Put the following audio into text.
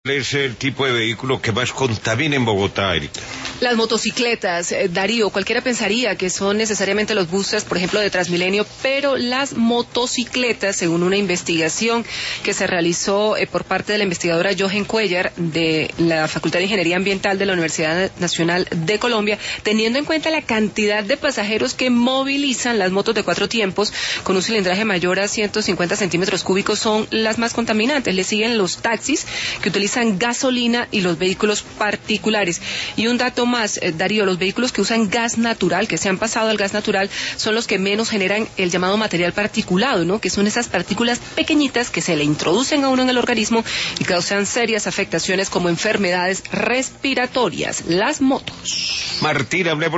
Es el tipo de vehículo que más contamina en Bogotá, Erika. Las motocicletas, Darío, cualquiera pensaría que son necesariamente los buses, por ejemplo, de Transmilenio, pero las motocicletas, según una investigación que se realizó por parte de la investigadora Jochen Cuellar de la Facultad de Ingeniería Ambiental de la Universidad Nacional de Colombia, teniendo en cuenta la cantidad de pasajeros que movilizan las motos de 4 tiempos con un cilindraje mayor a 150 centímetros cúbicos, son las más contaminantes. Le siguen los taxis, que utilizan gasolina, y los vehículos particulares. Y un dato más, Darío, los vehículos que usan gas natural, que se han pasado al gas natural, son los que menos generan el llamado material particulado, ¿no? Que son esas partículas pequeñitas que se le introducen a uno en el organismo y causan serias afectaciones como enfermedades respiratorias. Las motos. Martín, hablemos